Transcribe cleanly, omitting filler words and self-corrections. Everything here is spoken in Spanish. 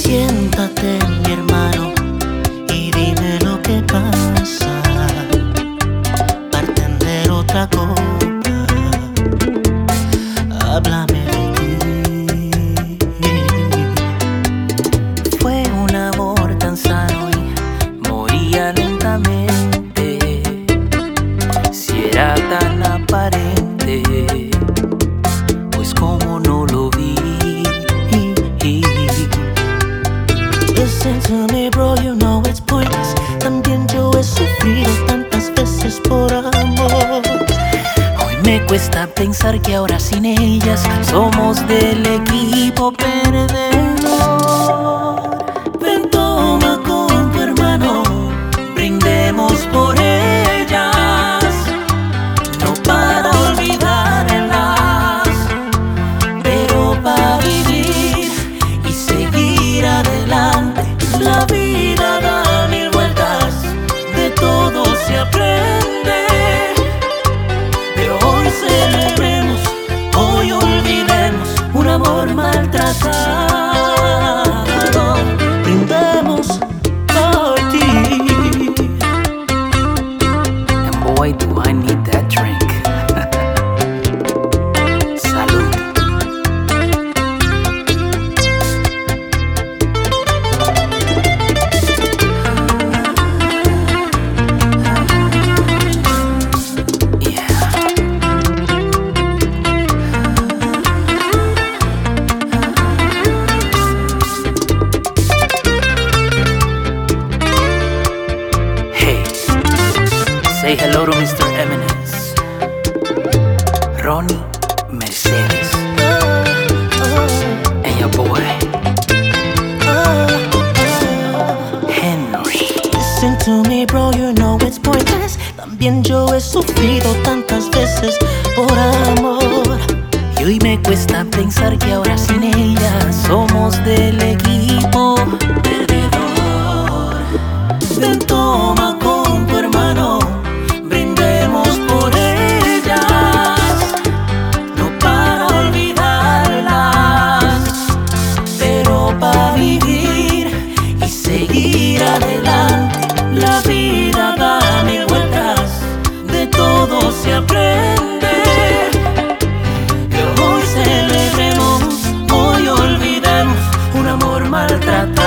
Siéntate, mi hermano, y dime lo que pasa. Bartender otra copa, háblame de ti. Fue un amor tan sano y moría lentamente. Si era tan aparente, pues como no lo vi. Listen to me, bro, you know it's pointless. También yo he sufrido tantas veces por amor. Hoy me cuesta pensar que ahora sin ellas somos del equipo perdedor. Ven, toma con tu hermano, brindemos por ellas, no para olvidarlas, pero para vivir y seguir adelante. La vida da mil vueltas, de todo se aprende. Pero hoy celebremos, hoy olvidemos un amor maltratado. Brindemos por ti. And boy, do I need that drink. Salud. Say hello to Mr. Eminence, Ronnie Mercedes, and your boy, Henry. Listen to me, bro, you know it's pointless. También yo he sufrido tantas veces por amor. Y hoy me cuesta pensar que ahora sin ella somos del equipo perdedor. Ven, toma con tu hermano, brindemos por ellas, no para olvidarlas, pero para vivir y seguir adelante. La vida da mil vueltas, de todo se aprende. Que hoy celebremos, hoy olvidemos un amor maltratado.